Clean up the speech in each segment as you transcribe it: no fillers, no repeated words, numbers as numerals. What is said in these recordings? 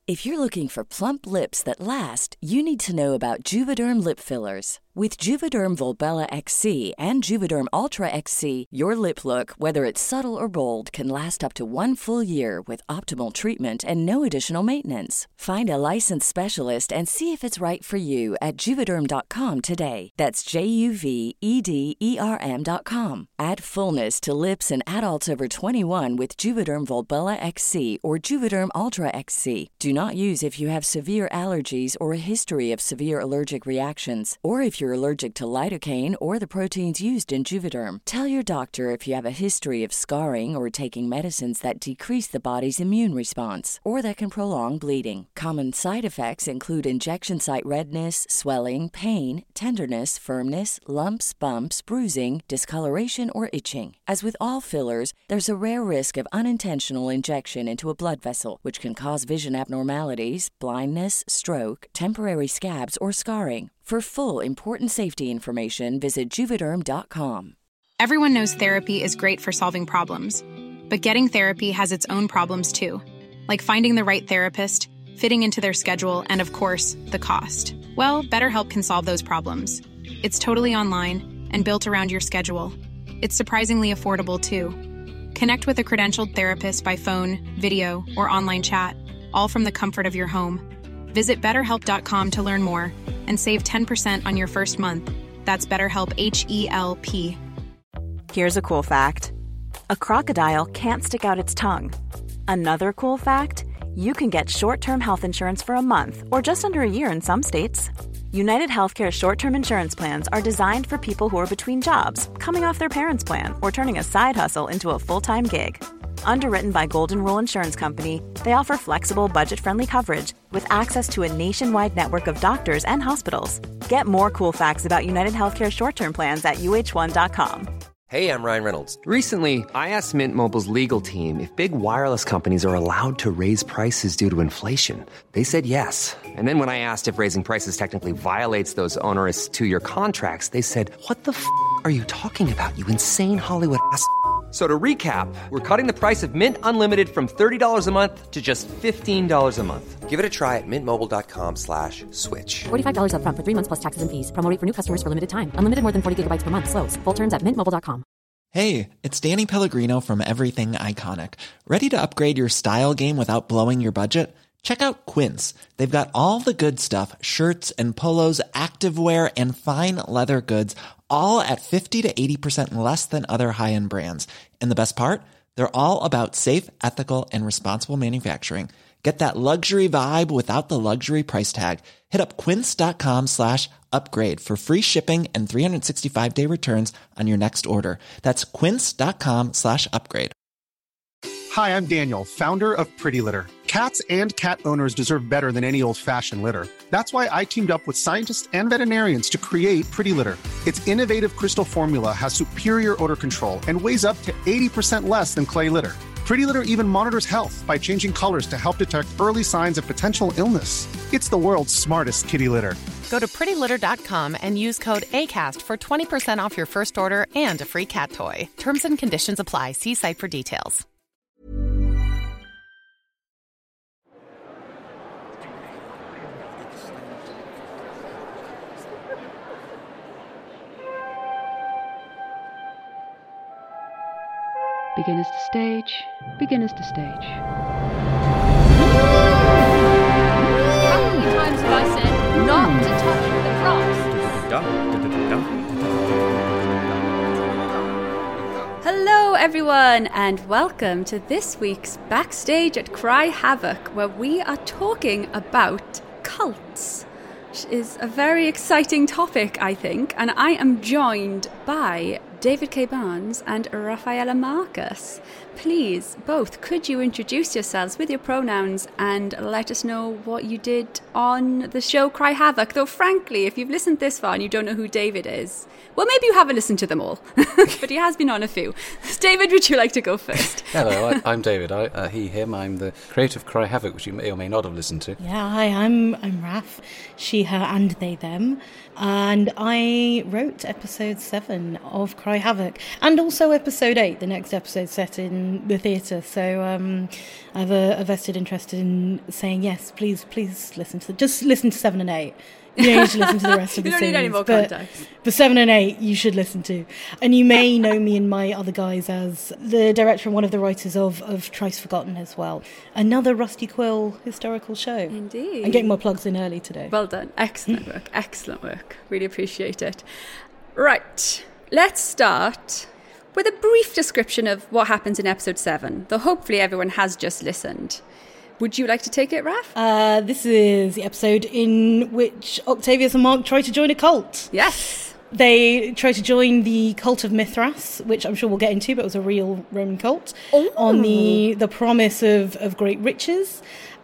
If you're looking for plump lips that last, you need to know about Juvederm lip fillers. With Juvederm Volbella XC and Juvederm Ultra XC, your lip look, whether it's subtle or bold, can last up to 1 full year with optimal treatment and no additional maintenance. Find a licensed specialist and see if it's right for you at Juvederm.com today. That's JUVEDERM.com. Add fullness to lips in adults over 21 with Juvederm Volbella XC or Juvederm Ultra XC. Do not use if you have severe allergies or a history of severe allergic reactions, or if you're allergic to lidocaine or the proteins used in Juvederm. Tell your doctor if you have a history of scarring or taking medicines that decrease the body's immune response or that can prolong bleeding. Common side effects include injection site redness, swelling, pain, tenderness, firmness, lumps, bumps, bruising, discoloration, or itching. As with all fillers, there's a rare risk of unintentional injection into a blood vessel, which can cause vision abnormalities, blindness, stroke, temporary scabs, or scarring. For full, important safety information, visit Juvederm.com. Everyone knows therapy is great for solving problems, but getting therapy has its own problems too, like finding the right therapist, fitting into their schedule, and of course, the cost. Well, BetterHelp can solve those problems. It's totally online and built around your schedule. It's surprisingly affordable too. Connect with a credentialed therapist by phone, video, or online chat, all from the comfort of your home. Visit BetterHelp.com to learn more and save 10% on your first month. That's BetterHelp, H-E-L-P. Here's a cool fact. A crocodile can't stick out its tongue. Another cool fact, you can get short-term health insurance for a month or just under a year in some states. United Healthcare short-term insurance plans are designed for people who are between jobs, coming off their parents' plan, or turning a side hustle into a full-time gig. Underwritten by Golden Rule Insurance Company, they offer flexible, budget-friendly coverage with access to a nationwide network of doctors and hospitals. Get more cool facts about United Healthcare short-term plans at uh1.com. Hey, I'm Ryan Reynolds. Recently, I asked Mint Mobile's legal team if big wireless companies are allowed to raise prices due to inflation. They said yes. And then when I asked if raising prices technically violates those onerous two-year contracts, they said, "What the f*** are you talking about, you insane Hollywood ass?" So to recap, we're cutting the price of Mint Unlimited from $30 a month to just $15 a month. Give it a try at mintmobile.com/switch. $45 up front for 3 months plus taxes and fees. Promo rate for new customers for limited time. Unlimited more than 40 gigabytes per month. Slows full terms at mintmobile.com. Hey, it's Danny Pellegrino from Everything Iconic. Ready to upgrade your style game without blowing your budget? Check out Quince. They've got all the good stuff, shirts and polos, activewear, and fine leather goods, all at 50 to 80% less than other high-end brands. And the best part? They're all about safe, ethical, and responsible manufacturing. Get that luxury vibe without the luxury price tag. Hit up quince.com/upgrade for free shipping and 365-day returns on your next order. That's quince.com/upgrade. Hi, I'm Daniel, founder of Pretty Litter. Cats and cat owners deserve better than any old-fashioned litter. That's why I teamed up with scientists and veterinarians to create Pretty Litter. Its innovative crystal formula has superior odor control and weighs up to 80% less than clay litter. Pretty Litter even monitors health by changing colors to help detect early signs of potential illness. It's the world's smartest kitty litter. Go to prettylitter.com and use code ACAST for 20% off your first order and a free cat toy. Terms and conditions apply. See site for details. Beginners to stage, beginners to stage. How many times have I said not to touch the cross? Hello everyone and welcome to this week's Backstage at Cry Havoc, where we are talking about cults, which is a very exciting topic, I think, and I am joined by David K. Barnes and Rafaela Marcus. Please, both, could you introduce yourselves with your pronouns and let us know what you did on the show Cry Havoc? Though, frankly, if you've listened this far and you don't know who David is, well, maybe you haven't listened to them all, but he has been on a few. David, would you like to go first? Hello, I'm David. He, him. I'm the creator of Cry Havoc, which you may or may not have listened to. Yeah, hi, I'm Raf, she, her, and they, them. And I wrote episode 7 of Cry Cry Havoc, and also episode 8, the next episode set in the theatre. So I have a vested interest in saying yes, please listen to just listen to 7 and 8. You don't need to listen to the rest of the series. You don't need any more context. But 7 and 8 you should listen to. And you may know me and my other guys as the director and one of the writers of Thrice Forgotten as well. Another Rusty Quill historical show. Indeed. I'm getting my plugs in early today. Well done. Excellent work. Excellent work. Really appreciate it. Right. Let's start with a brief description of what happens in episode 7, though hopefully everyone has just listened. Would you like to take it, Raf? This is the episode in which Octavius and Mark try to join a cult. Yes. They try to join the cult of Mithras, which I'm sure we'll get into, but it was a real Roman cult, on the promise of great riches.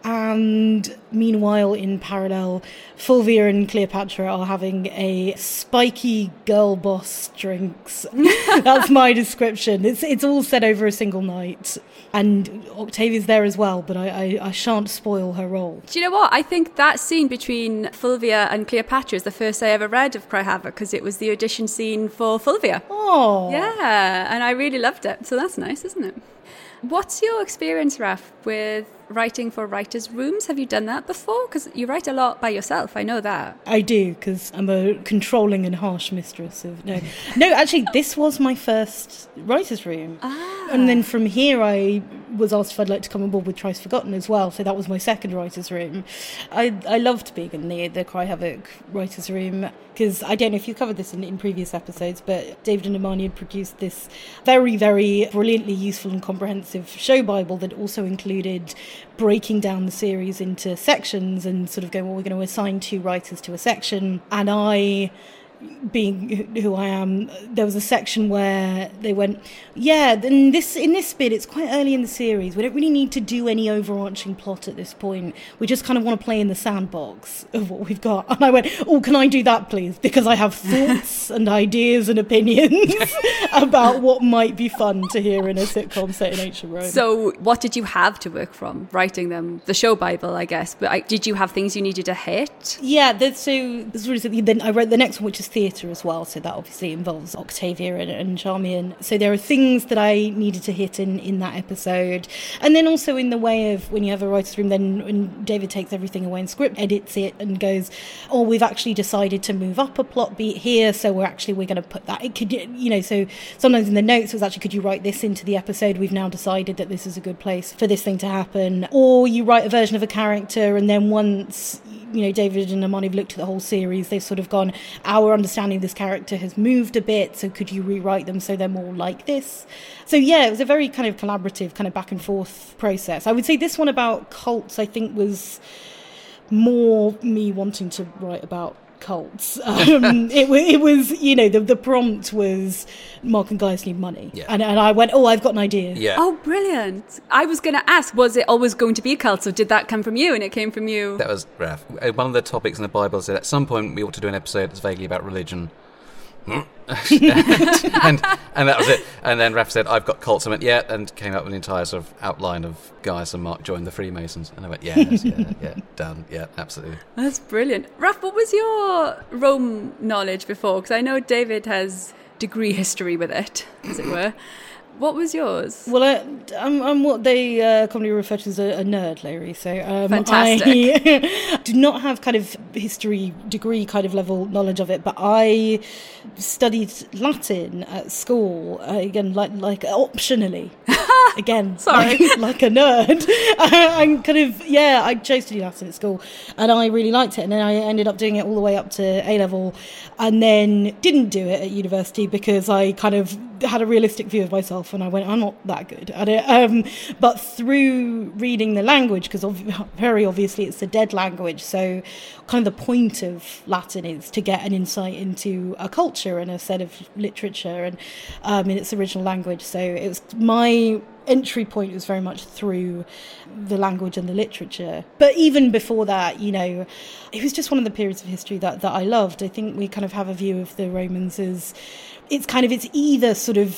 And meanwhile, in parallel, Fulvia and Cleopatra are having a spiky girl boss drinks. That's my description. It's all said over a single night. And Octavia's there as well, but I shan't spoil her role. Do you know what? I think that scene between Fulvia and Cleopatra is the first I ever read of Cry Havoc, because it was the audition scene for Fulvia. Oh. Yeah, and I really loved it. So that's nice, isn't it? What's your experience, Raf, with writing for writers' rooms? Have you done that before? Because you write a lot by yourself, I know that. I do, because I'm a controlling and harsh mistress of... No, actually, this was my first writers' room. And then from here, I was asked if I'd like to come on board with Thrice Forgotten as well, so that was my second writers' room. I loved being in the Cry Havoc writers' room, because I don't know if you covered this in previous episodes, but David and Imani had produced this very, very brilliantly useful and comprehensive show bible that also included breaking down the series into sections and sort of going, well, we're going to assign 2 writers to a section. And I, being who I am, there was a section where they went, yeah, in this bit, it's quite early in the series. We don't really need to do any overarching plot at this point. We just kind of want to play in the sandbox of what we've got. And I went, oh, can I do that, please? Because I have thoughts and ideas and opinions about what might be fun to hear in a sitcom set in ancient Rome. So what did you have to work from, writing them? The show bible, I guess. But did you have things you needed to hit? Yeah, so then I wrote the next one, which is theatre as well, so that obviously involves Octavia and Charmian. So there are things that I needed to hit in that episode. And then also in the way of when you have a writer's room, then when David takes everything away and script edits it and goes, oh, we've actually decided to move up a plot beat here, so we're going to put that, it could, so sometimes in the notes it was actually, could you write this into the episode? We've now decided that this is a good place for this thing to happen. Or you write a version of a character, and then once David and Imani have looked at the whole series, they've sort of gone, our understanding of this character has moved a bit, so could you rewrite them so they're more like this? So yeah, it was a very kind of collaborative, kind of back and forth process. I would say this one about cults, I think, was more me wanting to write about cults. It was, the prompt was Mark and Gaius need money. Yeah. And I went, oh, I've got an idea. Yeah. Oh, brilliant. I was going to ask, was it always going to be a cult? So did that come from you? And it came from you? That was Raf. One of the topics in the Bible said at some point we ought to do an episode that's vaguely about religion. and that was it. And then Raf said, I've got cults. I went, yeah, and came up with an entire sort of outline of Gaius and Mark joined the Freemasons. And I went, yes, yeah, done, yeah, absolutely. That's brilliant. Raf, what was your Rome knowledge before? Because I know David has degree history with it, as it were. What was yours? Well, I'm what they commonly refer to as a nerd, Larry. So fantastic. I do not have kind of history degree kind of level knowledge of it, but I studied Latin at school again, like optionally. Again, sorry, like a nerd. I'm kind of I chose to do Latin at school, and I really liked it. And then I ended up doing it all the way up to A level, and then didn't do it at university because I kind of had a realistic view of myself, and I went, I'm not that good at it. But through reading the language, because very obviously it's a dead language, so kind of the point of Latin is to get an insight into a culture and a set of literature and in its original language. So it was my entry point was very much through the language and the literature. But even before that, it was just one of the periods of history that I loved. I think we kind of have a view of the Romans as it's either sort of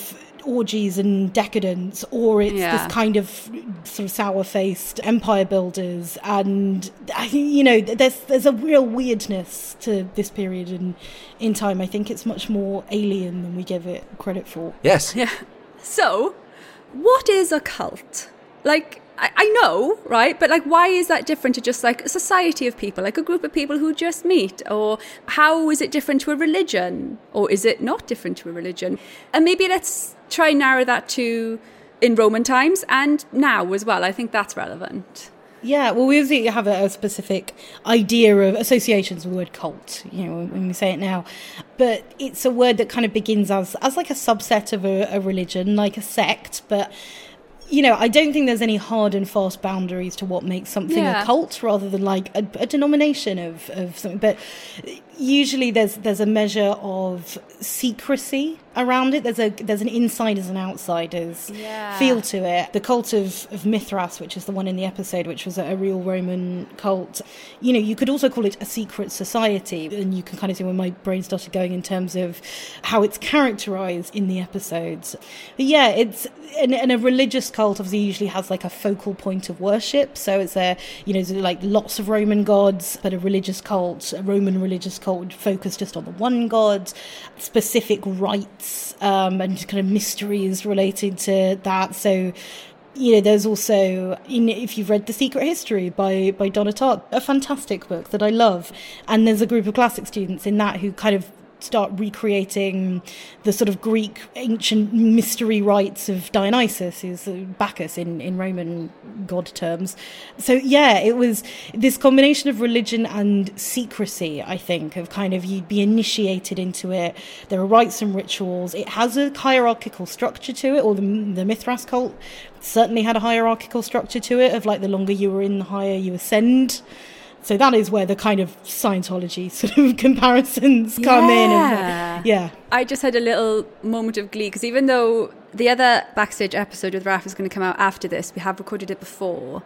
orgies and decadence, or it's this kind of sort of sour-faced empire builders. And I think, you know, there's a real weirdness to this period in time. I think it's much more alien than we give it credit for. Yes. Yeah. So, what is a cult? Like, I know, right? But like, why is that different to just like a society of people, like a group of people who just meet? Or how is it different to a religion? Or is it not different to a religion? And maybe let's try and narrow that to in Roman times and now as well. I think that's relevant. Yeah, well, we obviously have a specific idea of associations with the word cult, you know, when we say it now. But it's a word that kind of begins as like a subset of a religion, like a sect, but... You know, I don't think there's any hard and fast boundaries to what makes something a cult, rather than like a denomination of something. But usually there's a measure of secrecy around it. There's an insiders and outsiders feel to it. The cult of Mithras, which is the one in the episode, which was a real Roman cult, you know, you could also call it a secret society, and you can kind of see where my brain started going in terms of how it's characterized in the episodes. But yeah, it's and a religious cult obviously usually has like a focal point of worship. So it's like lots of Roman gods, but a religious cult, a Roman religious cult would focus just on the one god, specific rites and kind of mysteries related to that. So, you know, there's also, if you've read The Secret History by Donna Tartt, a fantastic book that I love, and there's a group of classic students in that who kind of start recreating the sort of Greek ancient mystery rites of Dionysus, who's Bacchus in Roman god terms. So yeah, it was this combination of religion and secrecy, I think, of kind of you'd be initiated into it. There are rites and rituals. It has a hierarchical structure to it, or the Mithras cult certainly had a hierarchical structure to it, of like the longer you were in, the higher you ascend. So that is where the kind of Scientology sort of comparisons come in. And, I just had a little moment of glee, because even though the other Backstage episode with Raph is going to come out after this, we have recorded it before.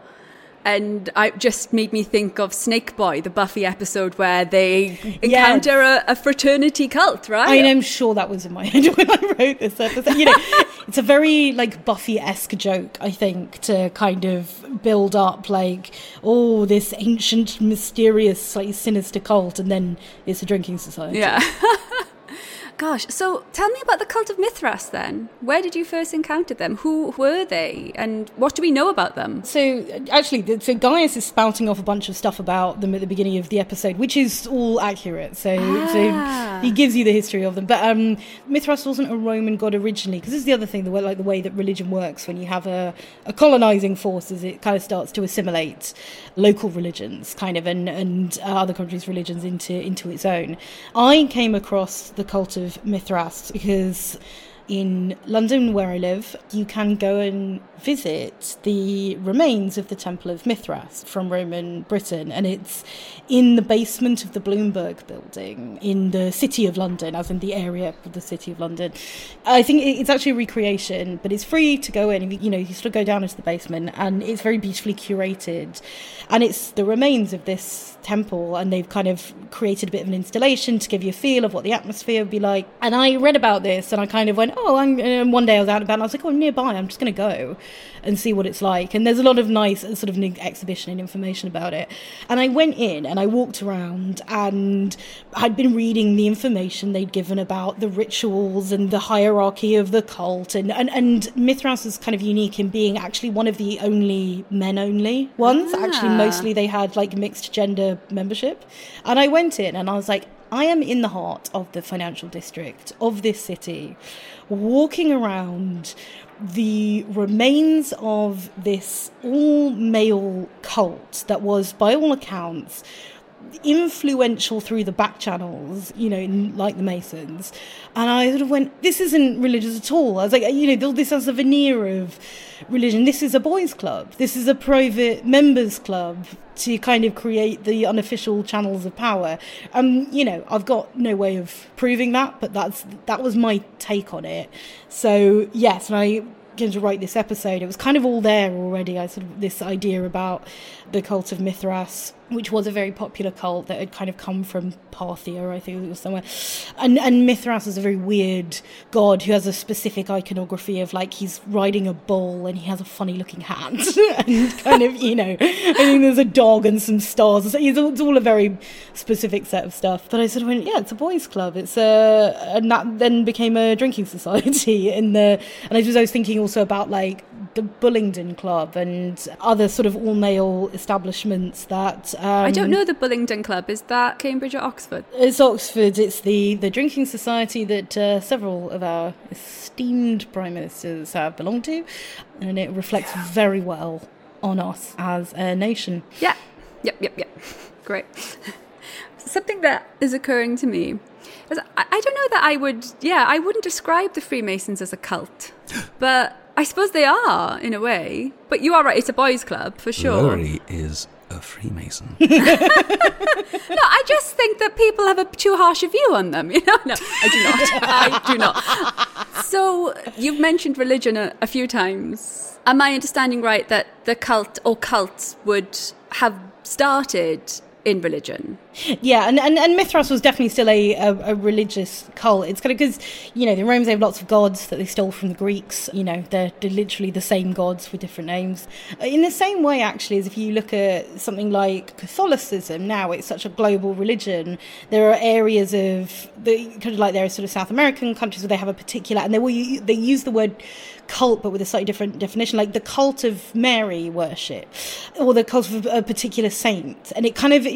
And it just made me think of Snake Boy, the Buffy episode where they encounter a fraternity cult, right? I'm sure that was in my head when I wrote this episode. You know, it's a very like Buffy-esque joke, I think, to kind of build up like, oh, this ancient, mysterious, like sinister cult, and then it's a drinking society. Yeah. Gosh, so tell me about the cult of Mithras then. Where did you first encounter them? Who were they? And what do we know about them? So actually, Gaius is spouting off a bunch of stuff about them at the beginning of the episode, which is all accurate. So he gives you the history of them. But Mithras wasn't a Roman god originally, because this is the other thing, the way that religion works when you have a colonizing force, is it kind of starts to assimilate local religions kind of and other countries' religions into its own. I came across the cult of Mithras because in London, where I live, you can go and visit the remains of the Temple of Mithras from Roman Britain, and it's in the basement of the Bloomberg building in the City of London, as in the area of the City of London. I think it's actually a recreation, but it's free to go in. You sort of go down into the basement, and it's very beautifully curated, and it's the remains of this temple, and they've kind of created a bit of an installation to give you a feel of what the atmosphere would be like. And I read about this, and I kind of went, one day I was out and about, and I was like, I'm nearby, I'm just going to go and see what it's like. And there's a lot of nice sort of exhibition and information about it. And I went in and I walked around, and I'd been reading the information they'd given about the rituals and the hierarchy of the cult, and Mithras is kind of unique in being actually one of the only men-only ones. Actually, mostly they had like mixed gender membership. And I went in and I was like, I am in the heart of the financial district of this city, walking around the remains of this all-male cult that was, by all accounts, influential through the back channels, like the Masons. And I sort of went, this isn't religious at all. I was like, this has a veneer of religion. This is a boys' club. This is a private members' club to kind of create the unofficial channels of power. I've got no way of proving that, but that was my take on it. So, yes, and I began to write this episode. It was kind of all there already. This idea about the cult of Mithras, which was a very popular cult that had kind of come from Parthia, I think it was somewhere. And Mithras is a very weird god who has a specific iconography of, like, he's riding a bull and he has a funny looking hat and kind of, you know, I think there's a dog and some stars. It's all a very specific set of stuff. But I sort of went, yeah, it's a boys' club. And that then became a drinking society and I was thinking also about, like, the Bullingdon Club and other sort of all-male establishments that... I don't know the Bullingdon Club. Is that Cambridge or Oxford? It's Oxford. It's the drinking society that several of our esteemed prime ministers have belonged to, and it reflects very well on us as a nation. Yeah. Yep. Great. Something that is occurring to me is I don't know that I wouldn't describe the Freemasons as a cult, but I suppose they are in a way. But you are right, it's a boys' club for sure. Laurie is a Freemason. No, I just think that people have too harsh a view on them. You know, no, I do not. So you've mentioned religion a few times. Am I understanding right that the cult or cults would have started in religion? Yeah, and Mithras was definitely still a religious cult. It's kind of because, you know, the Romans have lots of gods that they stole from the Greeks. You know, they're literally the same gods with different names. In the same way, actually, as if you look at something like Catholicism, now it's such a global religion. There are areas of kind of like there are sort of South American countries where they have a particular, and they use the word cult but with a slightly different definition, like the cult of Mary worship or the cult of a particular saint, and it kind of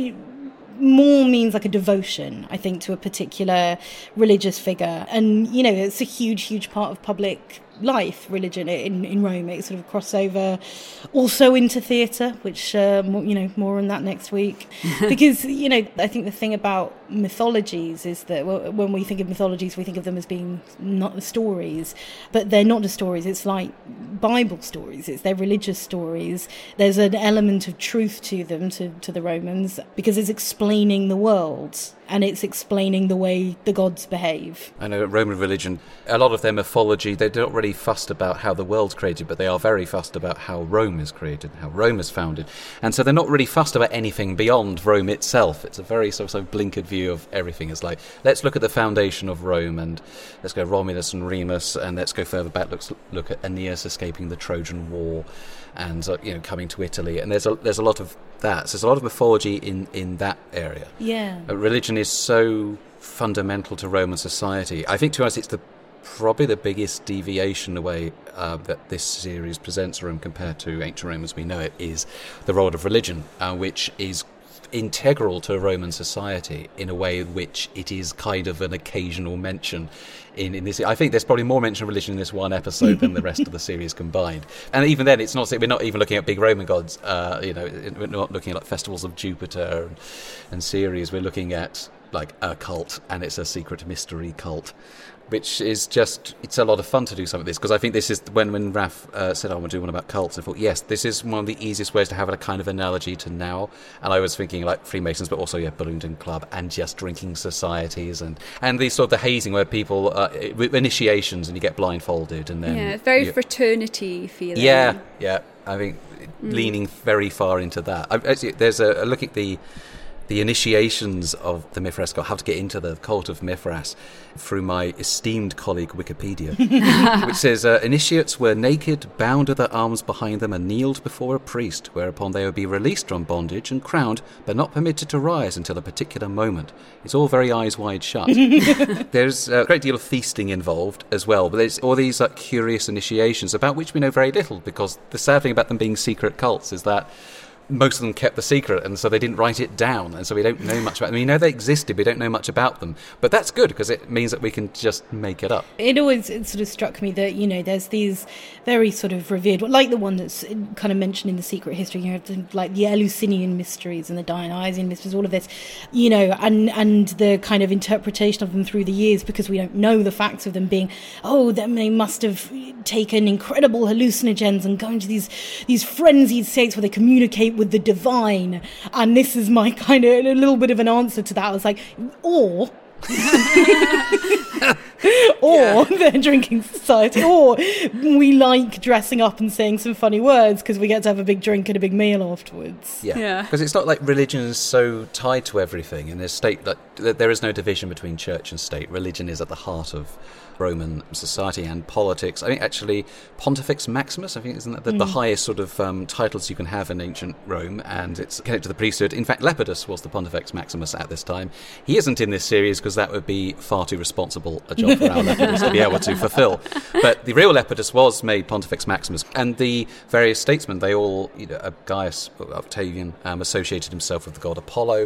more means like a devotion, I think, to a particular religious figure. And, you know, it's a huge part of public life, religion in Rome. It sort of crossover also into theatre, which, more on that next week. Because, you know, I think the thing about mythologies is that when we think of mythologies, we think of them as being not the stories, but they're not the stories. It's like Bible stories. They're religious stories. There's an element of truth to them, to the Romans, because it's explaining the world and it's explaining the way the gods behave. I know Roman religion, a lot of their mythology, they're not really fussed about how the world's created, but they are very fussed about how Rome is created, how Rome is founded. And so they're not really fussed about anything beyond Rome itself. It's a very sort of blinkered view of everything. It's like, let's look at the foundation of Rome, and let's go Romulus and Remus, and let's go further back, look at Aeneas escaping the Trojan War, and coming to Italy. And there's a lot of that. So there's a lot of mythology in that area. Yeah. Religion is so fundamental to Roman society. I think, to us, it's probably the biggest deviation the way that this series presents Rome compared to ancient Rome as we know it is the role of religion, which is integral to Roman society in a way which it is kind of an occasional mention in this. I think there's probably more mention of religion in this one episode than the rest of the series combined. And even then, it's not, we're not even looking at big Roman gods. We're not looking at like festivals of Jupiter and Ceres. We're looking at like a cult, and it's a secret mystery cult, which is just, it's a lot of fun to do something like this, because I think this is, when Raph said I want to do one about cults, I thought, yes, this is one of the easiest ways to have a kind of analogy to now. And I was thinking like Freemasons, but also, Bullingdon Club, and just drinking societies, and these sort of the hazing where people, initiations, and you get blindfolded, and then... Yeah, very fraternity feeling. Yeah, I think leaning very far into that. There's a look at the initiations of the Mithras cult, how to get into the cult of Mithras, through my esteemed colleague Wikipedia, which says initiates were naked, bound with their arms behind them, and kneeled before a priest, whereupon they would be released from bondage and crowned, but not permitted to rise until a particular moment. It's all very eyes wide shut. There's a great deal of feasting involved as well, but there's all these curious initiations about which we know very little, because the sad thing about them being secret cults is that most of them kept the secret, and so they didn't write it down, and so we don't know much about them. We know they existed, we don't know much about them, but that's good because it means that we can just make it up. It sort of struck me that, there's these very sort of revered, like the one that's kind of mentioned in the secret history, like the Eleusinian mysteries and the Dionysian mysteries, all of this, and the kind of interpretation of them through the years, because we don't know the facts of them being, then they must have taken incredible hallucinogens and gone to these frenzied states where they communicate with the divine. And this is my kind of a little bit of an answer to that. I was like, or or their drinking society, or we like dressing up and saying some funny words because we get to have a big drink and a big meal afterwards. Yeah, because it's not like religion is so tied to everything, and there is no division between church and state. Religion is at the heart of Roman society and politics. I think actually Pontifex Maximus, I think, isn't that the highest sort of titles you can have in ancient Rome, and it's connected to the priesthood. In fact, Lepidus was the Pontifex Maximus at this time. He isn't in this series because that would be far too responsible a job for our Lepidus to be able to fulfill. But the real Lepidus was made Pontifex Maximus, and the various statesmen, they all, Gaius Octavian associated himself with the god Apollo.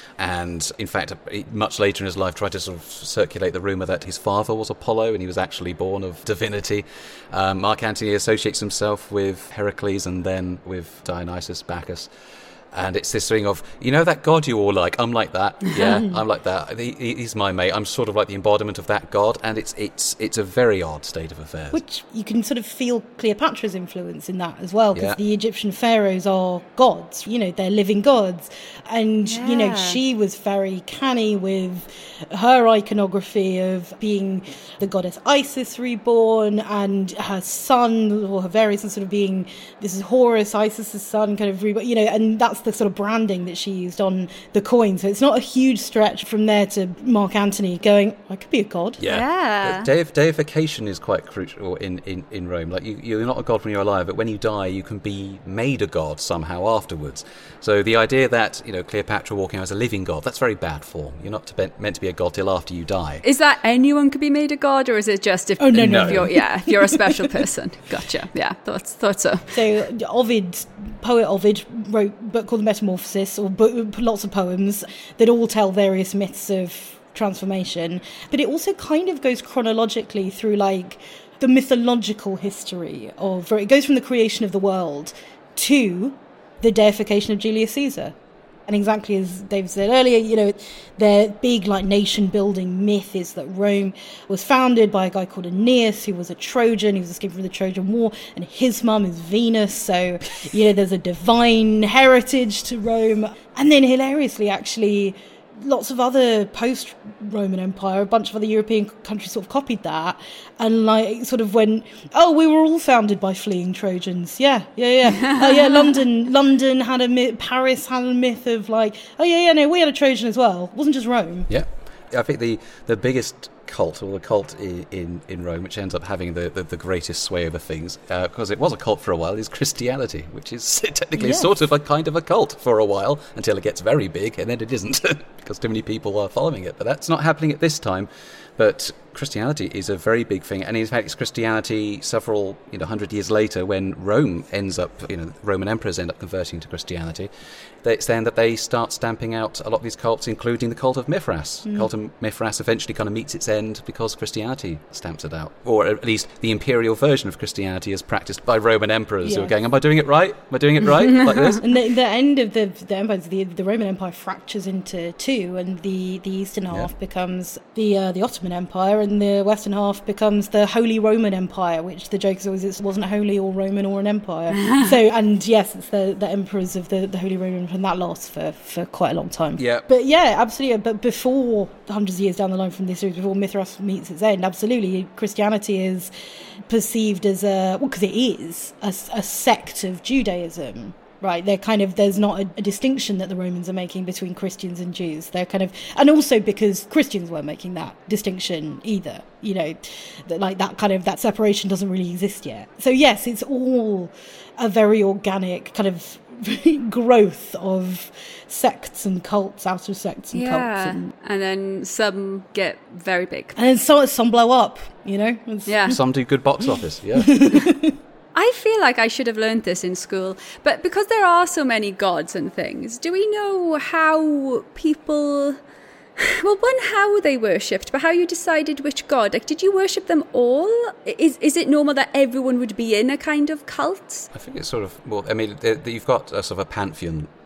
And, in fact, much later in his life tried to sort of circulate the rumour that his father was Apollo and he was actually born of divinity. Mark Antony associates himself with Heracles and then with Dionysus, Bacchus. And it's this thing of, that god you all like, I'm like that. Yeah, I'm like that. He's my mate. I'm sort of like the embodiment of that god. And it's a very odd state of affairs. Which you can sort of feel Cleopatra's influence in that as well, because the Egyptian pharaohs are gods. They're living gods. And, she was very canny with her iconography of being the goddess Isis reborn, and her son, or her various sort of being, this is Horus, Isis's son, kind of reborn, and that's the sort of branding that she used on the coin. So it's not a huge stretch from there to Mark Antony going, I could be a god. Yeah. Deification is quite crucial in Rome. Like you're not a god when you're alive, but when you die, you can be made a god somehow afterwards. So the idea that, Cleopatra walking out as a living god, that's very bad form. You're not meant to be a god till after you die. Is that anyone could be made a god, or is it just if you're a special person? Gotcha. Yeah, thought so. So poet Ovid wrote a book called The Metamorphosis, or lots of poems that all tell various myths of transformation. But it also kind of goes chronologically through like the mythological history of, it goes from the creation of the world to the deification of Julius Caesar. And exactly as David said earlier, their big like nation-building myth is that Rome was founded by a guy called Aeneas, who was a Trojan. He was escaping from the Trojan War, and his mum is Venus. So, there's a divine heritage to Rome. And then hilariously, actually, lots of other post-Roman Empire, a bunch of other European countries sort of copied that, and like sort of went, we were all founded by fleeing Trojans. Yeah. London had a myth, Paris had a myth of like, we had a Trojan as well. It wasn't just Rome. Yeah. I think the biggest cult, or the cult in Rome, which ends up having the greatest sway over things, because it was a cult for a while, is Christianity, which is technically sort of a kind of a cult for a while, until it gets very big, and then it isn't, because too many people are following it. But that's not happening at this time. But Christianity is a very big thing, and in fact it's Christianity several 100 years later, when Rome ends up, Roman emperors end up converting to Christianity. It's then that they start stamping out a lot of these cults, including the cult of Mithras. The cult of Mithras eventually kind of meets its end because Christianity stamps it out, or at least the imperial version of Christianity is practiced by Roman emperors who are going, am I doing it right? Am I doing it right? Like this? And the end of the empires, the Roman Empire fractures into two, and the eastern half becomes the Ottoman Empire, and the western half becomes the Holy Roman Empire, which the joke is always it wasn't holy or Roman or an empire. So, and yes, it's the emperors of the Holy Roman, and that lasts for quite a long time. Yeah. But yeah, absolutely. But before, hundreds of years down the line from this series, before Mithras meets its end, absolutely, Christianity is perceived as because it is a sect of Judaism. Right, there's not a distinction that the Romans are making between Christians and Jews. They're kind of, and also because Christians weren't making that distinction either. That separation doesn't really exist yet. So yes, it's all a very organic kind of growth of sects and cults out of sects and cults. And then some get very big. And then some blow up, Some do good box office, yeah. I feel like I should have learned this in school, but because there are so many gods and things, do we know how people... Well, how they worshipped, but how you decided which god? Like, did you worship them all? Is it normal that everyone would be in a kind of cult? I think it's sort of... Well, I mean, you've got a sort of a pantheon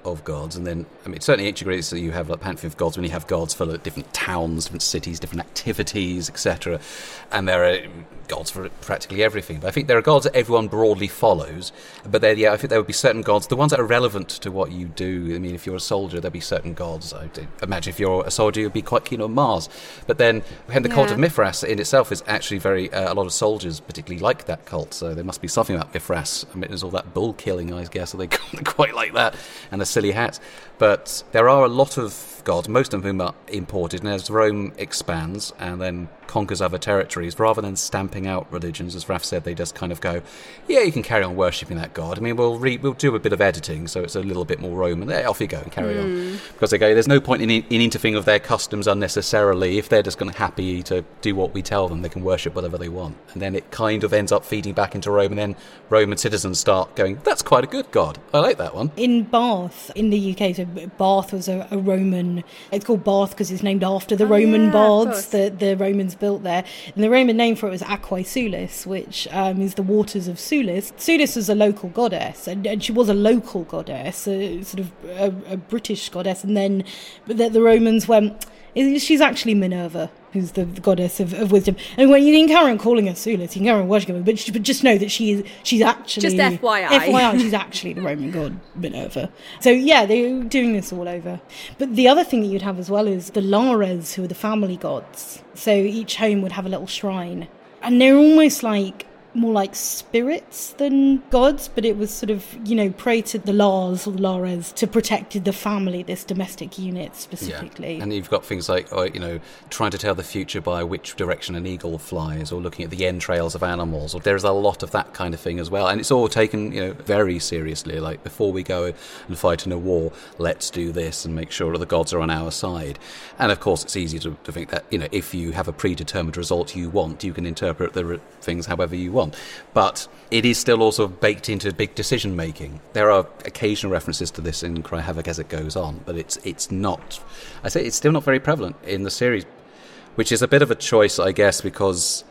of gods, and then, I mean, certainly ancient Greece, so you have like pantheon of gods when you have gods for like, different towns, different cities, different activities, etc. And there are gods for practically everything. But I think there are gods that everyone broadly follows. But I think there would be certain gods, the ones that are relevant to what you do. I mean, if you're a soldier, there'll be certain gods. I imagine if you're a soldier, you'd be quite keen on Mars. But then the cult of Mithras in itself is actually very, a lot of soldiers particularly like that cult. So there must be something about Mithras. I mean, there's all that bull killing, I guess, so they quite like that, and the silly hats. But there are a lot of gods, most of whom are imported, and as Rome expands and then conquers other territories, rather than stamping out religions, as Raph said, they just kind of go, yeah, you can carry on worshipping that god. I mean, we'll do a bit of editing, so it's a little bit more Roman. There, off you go and carry on. Because they go, there's no point in interfering with their customs unnecessarily. If they're just going to happy to do what we tell them, they can worship whatever they want. And then it kind of ends up feeding back into Rome, and then Roman citizens start going, that's quite a good god. I like that one. In Bath, in the UK, so Bath was a Roman, it's called Bath because it's named after the Roman baths that the Romans built there. And the Roman name for it was Aquae Sulis, which is the waters of Sulis. Sulis was a local goddess, and she was a local goddess, sort of a British goddess. And then the Romans went, she's actually Minerva, who's the goddess of wisdom. And when you can carry on calling her Sulis, you can carry on worshipping her, but just know that she's actually... Just FYI. FYI, she's actually the Roman god Minerva. So yeah, they're doing this all over. But the other thing that you'd have as well is the Lares, who are the family gods. So each home would have a little shrine. And they're almost like more like spirits than gods, but it was sort of, pray to the Lars or the Lares to protect the family, this domestic unit specifically. Yeah. And you've got things like, trying to tell the future by which direction an eagle flies, or looking at the entrails of animals, or there's a lot of that kind of thing as well. And it's all taken, very seriously, like before we go and fight in a war, let's do this and make sure that the gods are on our side. And of course, it's easy to think that, if you have a predetermined result you want, you can interpret the things however you want. But it is still also baked into big decision making. There are occasional references to this in Cry Havoc as it goes on, but it's not. I say it's still not very prevalent in the series, which is a bit of a choice, I guess, because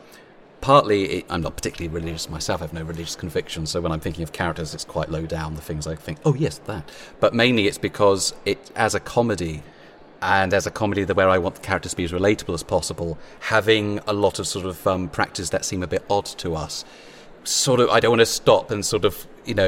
partly I'm not particularly religious myself. I have no religious convictions, so when I'm thinking of characters, it's quite low down. The things I think, oh yes, that. But mainly it's because as a comedy. And as a comedy where I want the characters to be as relatable as possible, having a lot of sort of practice that seem a bit odd to us, sort of, I don't want to stop and sort of,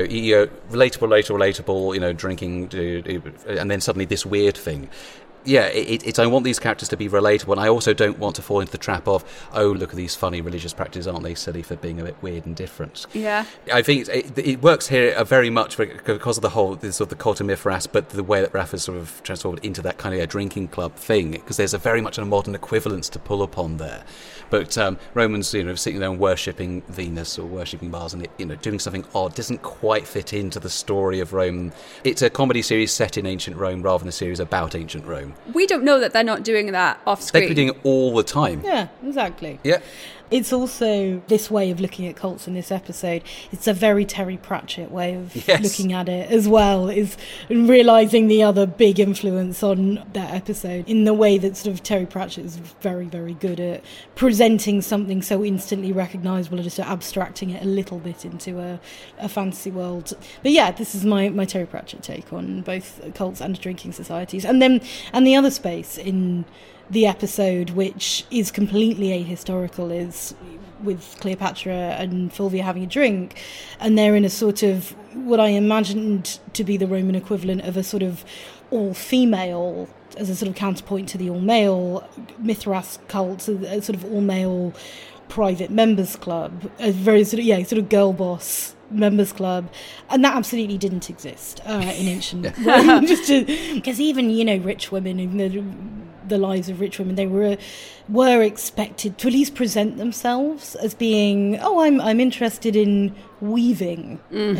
relatable, drinking, and then suddenly this weird thing. Yeah, I want these characters to be relatable, and I also don't want to fall into the trap of, oh, look at these funny religious practices, aren't they silly for being a bit weird and different? Yeah. I think it works here very much because of the cult of Mithras, but the way that Raph has sort of transformed into that kind of drinking club thing, because there's a very much a modern equivalence to pull upon there. But Romans, sitting there and worshipping Venus or worshipping Mars and doing something odd doesn't quite fit into the story of Rome. It's a comedy series set in ancient Rome rather than a series about ancient Rome. We don't know that they're not doing that off screen. They could be doing it all the time. Yeah, exactly. Yeah. It's also this way of looking at cults in this episode. It's a very Terry Pratchett way of looking at it as well, is realising the other big influence on that episode in the way that sort of Terry Pratchett is very, very good at presenting something so instantly recognisable and just abstracting it a little bit into a fantasy world. But yeah, this is my Terry Pratchett take on both cults and drinking societies. And the other space in the episode, which is completely ahistorical, is with Cleopatra and Fulvia having a drink, and they're in a sort of what I imagined to be the Roman equivalent of a sort of all-female, as a sort of counterpoint to the all-male Mithras cult, a sort of all-male private members club, a very sort of girl boss members club, and that absolutely didn't exist in ancient Rome. Because even rich women, even the lives of rich women, they were expected to at least present themselves as being, I'm interested in weaving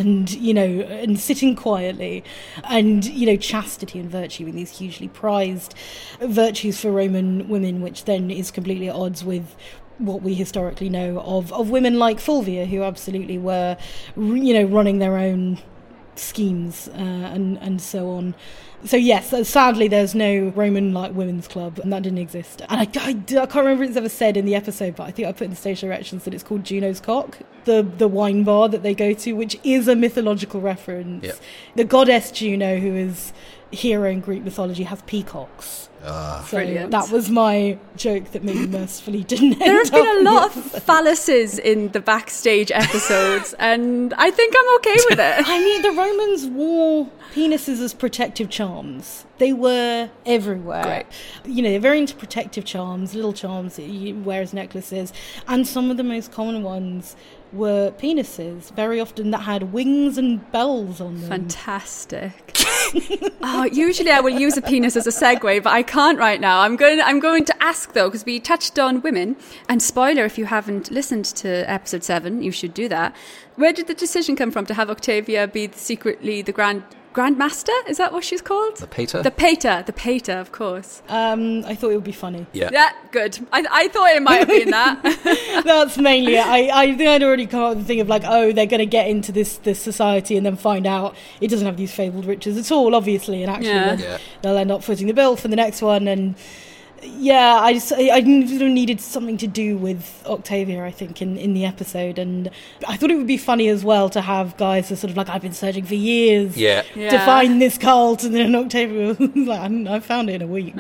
and sitting quietly, and chastity and virtue, and these hugely prized virtues for Roman women, which then is completely at odds with what we historically know of women like Fulvia, who absolutely were running their own schemes and so on. So yes, sadly there's no Roman women's club, and that didn't exist. And I can't remember if it's ever said in the episode, but I think I put in the stage directions that it's called Juno's Cock, the wine bar that they go to, which is a mythological reference. Yep. The goddess Juno, who is hero in Greek mythology, has peacocks. So brilliant. That was my joke that maybe mercifully didn't There end have been a lot up of phalluses in the backstage episodes, and I think I'm okay with it. I mean, the Romans wore penises as protective charms. They were everywhere. Great. They're very into protective charms, little charms that you wear as necklaces. And some of the most common ones were penises, very often that had wings and bells on them. Fantastic. Usually I will use a penis as a segue, but I can't right now. I'm going to ask, though, because we touched on women. And spoiler, if you haven't listened to episode 7, you should do that. Where did the decision come from to have Octavia be secretly the Grandmaster? Is that what she's called? The Pater? The Pater, of course. I thought it would be funny. Yeah, good. I thought it might have been that. That's mainly it. I think I'd already come up with the thing of they're going to get into this society and then find out it doesn't have these fabled riches at all, obviously, and actually they'll end up footing the bill for the next one. And yeah, I needed something to do with Octavia, I think, in the episode, and I thought it would be funny as well to have guys that sort of I've been searching for years to find this cult, and then Octavia was I found it in a week.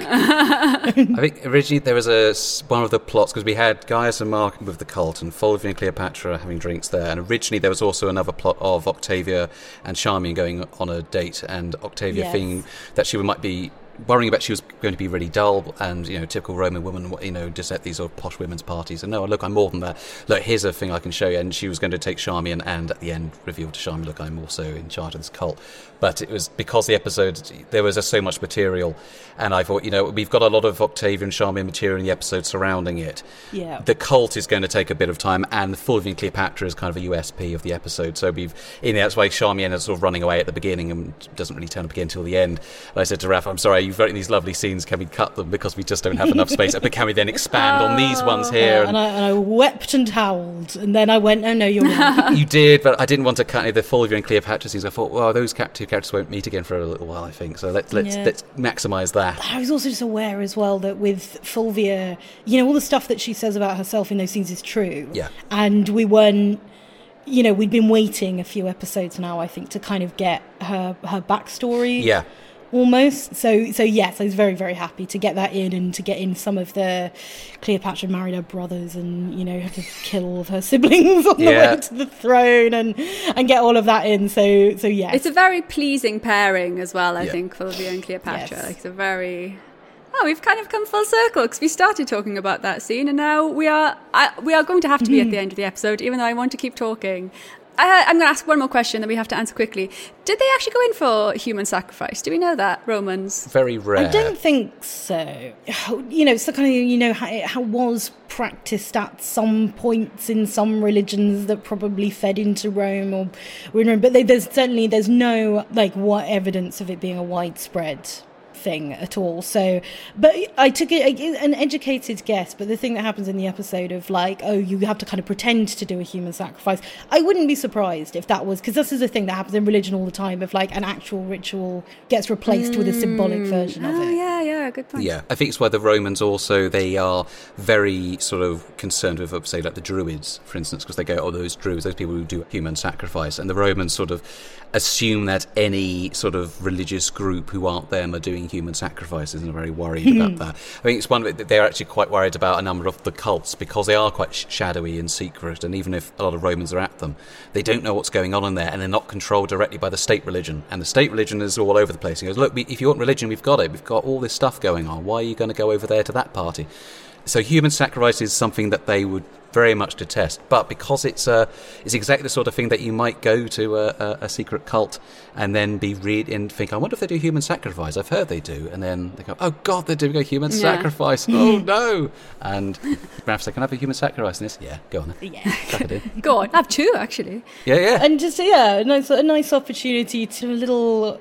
I think originally there was one of the plots, because we had Gaius and Mark with the cult and Fulvia and Cleopatra having drinks there, and originally there was also another plot of Octavia and Charmian going on a date, and Octavia thinking that she might be worrying about she was going to be really dull and, typical Roman woman, just at these sort of posh women's parties. And no, look, I'm more than that. Look, here's a thing I can show you. And she was going to take Charmian and at the end revealed to Charmian, look, I'm also in charge of this cult. But it was because the episode, there was just so much material. And I thought, we've got a lot of Octavia and Charmian material in the episode surrounding it. Yeah. The cult is going to take a bit of time, and Fulvia and Cleopatra is kind of a USP of the episode. So that's why Charmian is sort of running away at the beginning and doesn't really turn up again until the end. And I said to Raph, I'm sorry, you've written these lovely scenes, can we cut them because we just don't have enough space? But can we then expand on these ones here? And I wept and howled, and then I went, oh no, you're right. You did, but I didn't want to cut any of the Fulvia and Cleopatra scenes. I thought, well, those two characters won't meet again for a little while, I think. So let's maximise that. I was also just aware as well that with Fulvia, all the stuff that she says about herself in those scenes is true. Yeah. And we weren't, we'd been waiting a few episodes now, I think, to kind of get her backstory. Yeah. Almost. So yes, I was very, very happy to get that in and to get in some of the Cleopatra married her brothers and, had to kill all of her siblings on the way to the throne and get all of that in. So yeah. It's a very pleasing pairing as well, I think, Fulvia and Cleopatra. Yes. It's a very... we've kind of come full circle because we started talking about that scene and now we are going to have to be at the end of the episode, even though I want to keep talking. I'm going to ask one more question that we have to answer quickly. Did they actually go in for human sacrifice? Do we know that, Romans? Very rare. I don't think so. It's the kind of, how it was practiced at some points in some religions that probably fed into Rome or were in Rome. But there's no, what evidence of it being a widespread thing at all. So, but I took an educated guess, but the thing that happens in the episode of you have to kind of pretend to do a human sacrifice, I wouldn't be surprised if that was, because this is a thing that happens in religion all the time, of an actual ritual gets replaced with a symbolic version of it. Yeah, good point. Yeah, I think it's why the Romans also, they are very sort of concerned with, say, the Druids, for instance, because they go, those Druids, those people who do human sacrifice, and the Romans sort of assume that any sort of religious group who aren't them are doing human sacrifices and are very worried about that. I think it's one that they're actually quite worried about a number of the cults because they are quite shadowy and secret, and even if a lot of Romans are at them, they don't know what's going on in there, and they're not controlled directly by the state religion. And the state religion is all over the place. He goes, look, if you want religion, we've got it. We've got all this stuff going on. Why are you going to go over there to that party? So human sacrifice is something that they would very much detest, but because it's exactly the sort of thing that you might go to a secret cult and then be read and think, I wonder if they do human sacrifice. I've heard they do, and then they go, oh God, they're doing a human sacrifice. Oh no! And Raph said, can I have a human sacrifice in this? Yeah, go on then. Yeah, chuck it in. Go on, have two actually. Yeah, and just a nice opportunity to a little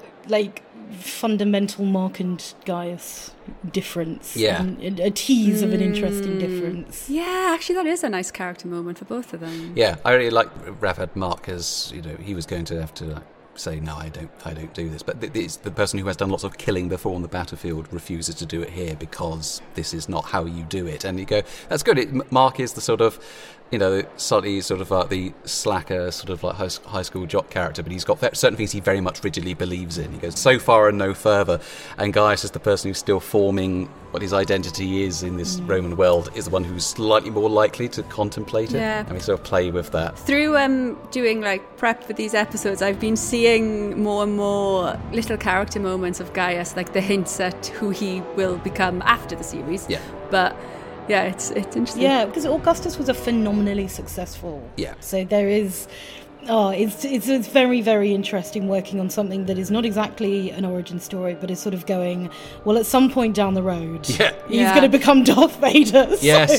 fundamental Mark and Gaius difference, and a tease of an interesting difference. Yeah, actually that is a nice character moment for both of them. Yeah, I really like Raph had Mark as, he was going to have to say, no, I don't do this. But it's the person who has done lots of killing before on the battlefield refuses to do it here because this is not how you do it. And you go, that's good. Mark is the sort of, slightly sort of the slacker, sort of like high school jock character, but he's got certain things he very much rigidly believes in. He goes so far and no further. And Gaius is the person who's still forming what his identity is in this Roman world, is the one who's slightly more likely to contemplate it. Yeah. And we sort of play with that. Through doing like prep for these episodes, I've been seeing more and more little character moments of Gaius, like the hints at who he will become after the series. Yeah. But yeah, it's interesting. Yeah, because Augustus was a phenomenally successful. Yeah. So there is. It's very, very interesting working on something that is not exactly an origin story, but is sort of going, well, at some point down the road, he's going to become Darth Vader. Yes.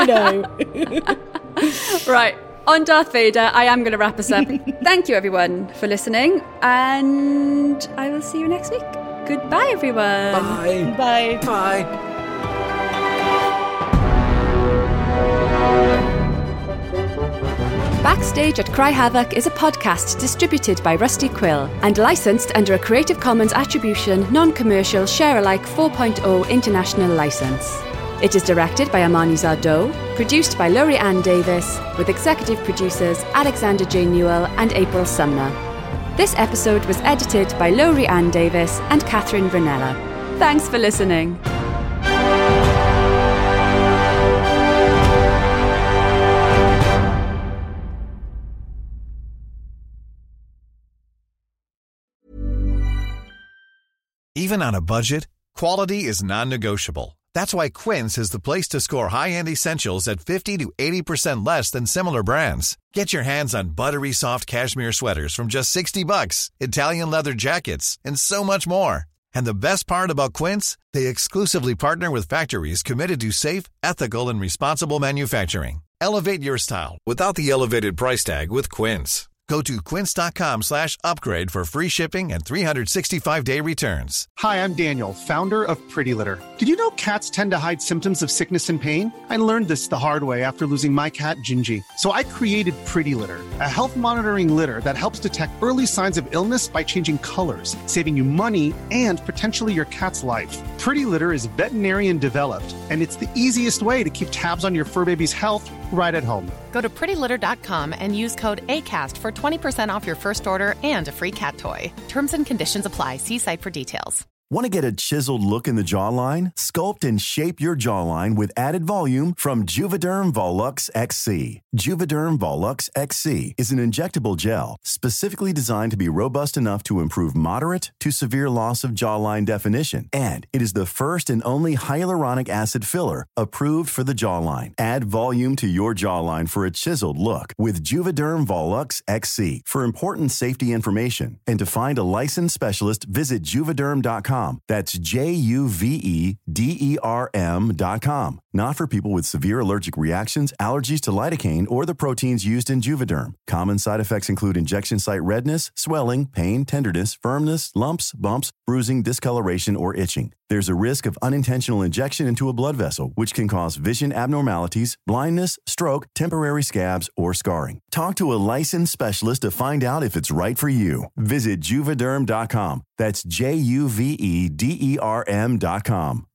So, Right. On Darth Vader, I am going to wrap us up. Thank you, everyone, for listening, and I will see you next week. Goodbye, everyone. Bye. Bye. Bye. Backstage at Cry Havoc is a podcast distributed by Rusty Quill and licensed under a Creative Commons Attribution, Non-Commercial, Share-alike 4.0 international license. It is directed by Amani Zardo, produced by Laurie Ann Davis, with executive producers Alexander J. Newell and April Sumner. This episode was edited by Laurie Ann Davis and Catherine Vernella. Thanks for listening. Even on a budget, quality is non-negotiable. That's why Quince is the place to score high-end essentials at 50 to 80% less than similar brands. Get your hands on buttery soft cashmere sweaters from just $60, Italian leather jackets, and so much more. And the best part about Quince, they exclusively partner with factories committed to safe, ethical, and responsible manufacturing. Elevate your style without the elevated price tag with Quince. Go to quince.com/upgrade for free shipping and 365-day returns. Hi, I'm Daniel, founder of Pretty Litter. Did you know cats tend to hide symptoms of sickness and pain? I learned this the hard way after losing my cat, Gingy. So I created Pretty Litter, a health monitoring litter that helps detect early signs of illness by changing colors, saving you money and potentially your cat's life. Pretty Litter is veterinarian developed, and it's the easiest way to keep tabs on your fur baby's health right at home. Go to prettylitter.com and use code ACAST for 20% off your first order and a free cat toy. Terms and conditions apply. See site for details. Want to get a chiseled look in the jawline? Sculpt and shape your jawline with added volume from Juvederm Volux XC. Juvederm Volux XC is an injectable gel specifically designed to be robust enough to improve moderate to severe loss of jawline definition. And it is the first and only hyaluronic acid filler approved for the jawline. Add volume to your jawline for a chiseled look with Juvederm Volux XC. For important safety information and to find a licensed specialist, visit Juvederm.com. That's Juvederm.com. Not for people with severe allergic reactions, allergies to lidocaine, or the proteins used in Juvederm. Common side effects include injection site redness, swelling, pain, tenderness, firmness, lumps, bumps, bruising, discoloration, or itching. There's a risk of unintentional injection into a blood vessel, which can cause vision abnormalities, blindness, stroke, temporary scabs, or scarring. Talk to a licensed specialist to find out if it's right for you. Visit Juvederm.com. That's Juvederm.com.